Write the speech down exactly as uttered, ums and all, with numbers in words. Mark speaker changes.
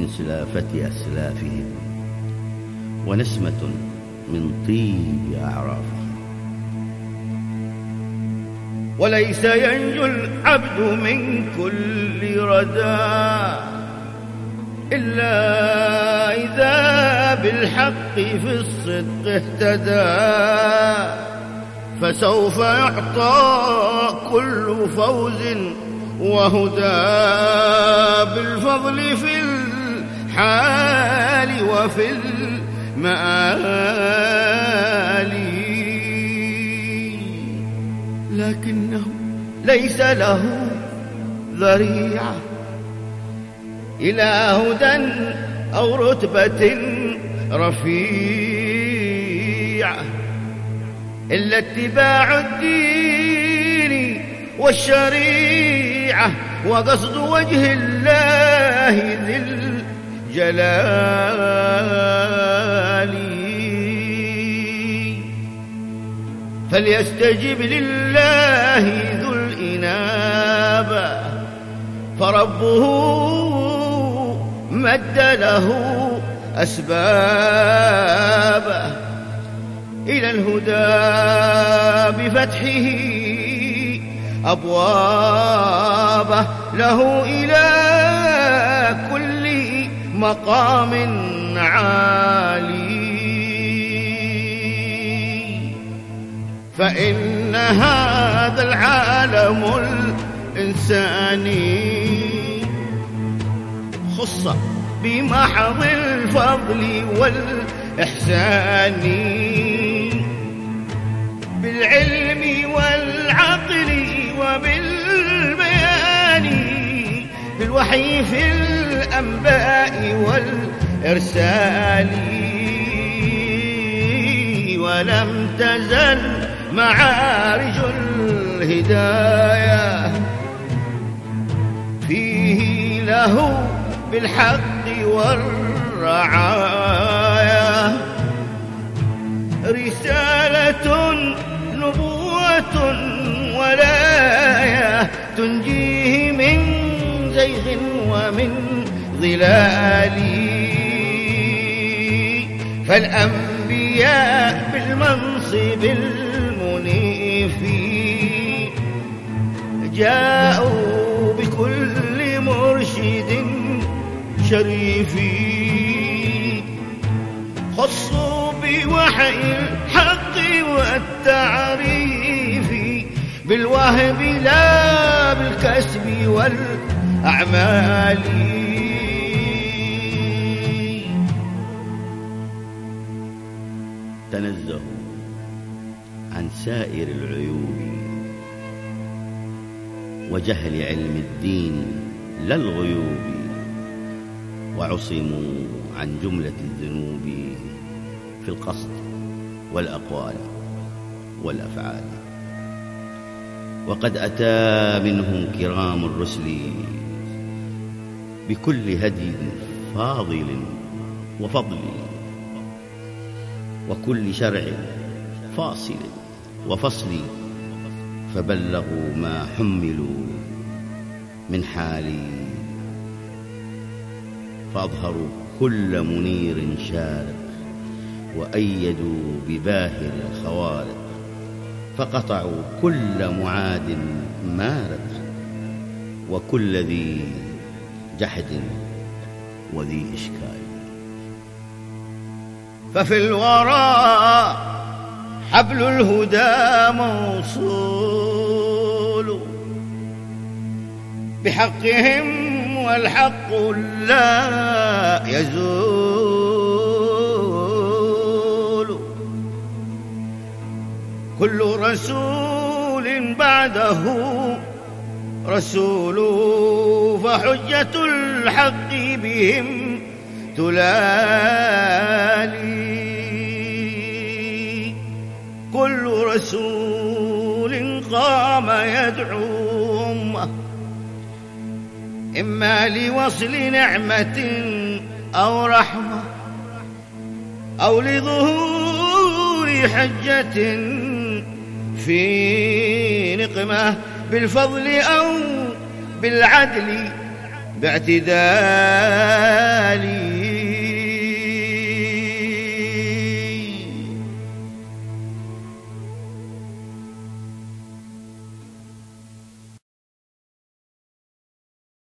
Speaker 1: من سلافة أسلافهم، ونسمة من طيب أعرافهم.
Speaker 2: وليس ينجو العبد من كل ردى إلا إذا بالحق في الصدق اهتدى، فسوف يعطى كل فوز وهدى بالفضل في الحال وفي المآل. لكنه ليس له ذريعة إلى هدى أو رتبة رفيعة إلا اتباع الدين والشريعة وقصد وجه الله ذي الجلال. فليستجب لله ذو الإنابة، فربه مد له أسبابه إلى الهدى بفتحه أبوابه له إلى كل مقام عالي. فإن هذا العالم الإنساني خص بمحض الفضل والإحسان، بالعلم والعقل وبالبيان، بالوحي في الأنباء والإرسال. ولم تزل معارج الهداية فيه له بالحق والرعاية، رسالة نبوة ولاية تنجيه من زيغ ومن ضلال. فالأنبياء بالمنصب المنيف جاءوا بكل مرشد شريف، خصوا بوحي الحق والتعريف، بالوهب لا بالكسب والأعمال.
Speaker 1: تنزهوا عن سائر العيوب وجهل علم الدين لا الغيوب، وعصموا عن جملة الذنوب في القصد والأقوال والأفعال. وقد أتى منهم كرام الرسل بكل هدي فاضل وفضل، وكل شرع فاصل وفصل، فبلغوا ما حملوا من حالي، فأظهروا كل منير شارق، وأيدوا بباهر الخوارق، فقطعوا كل معاد مارق، وكل ذي جحد وذي إشكال.
Speaker 2: ففي الورى حبل الهدى موصول بحقهم، والحق لا يزول. كل رسول بعده رسول، فحجة الحق بهم تلالي. كل رسول قام يدعو أمه، إما لوصل نعمة أو رحمة، أو لظهور حجة في نقمة، بالفضل أو بالعدل باعتدالي